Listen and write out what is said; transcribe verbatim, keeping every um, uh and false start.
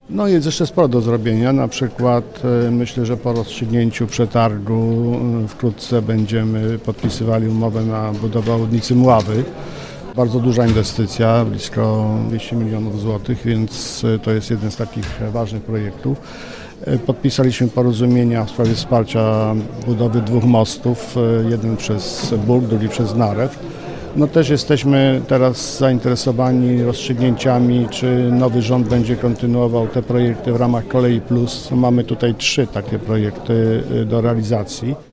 No jest jeszcze sporo do zrobienia, na przykład e, myślę, że po rozstrzygnięciu przetargu e, wkrótce będziemy podpisywali umowę na budowę obwodnicy Mławy. Bardzo duża inwestycja, blisko dwieście milionów złotych, więc e, to jest jeden z takich ważnych projektów. E, Podpisaliśmy porozumienia w sprawie wsparcia budowy dwóch mostów, e, jeden przez Bóg, drugi przez Narew. No też jesteśmy teraz zainteresowani rozstrzygnięciami, czy nowy rząd będzie kontynuował te projekty w ramach Kolei Plus. Mamy tutaj trzy takie projekty do realizacji.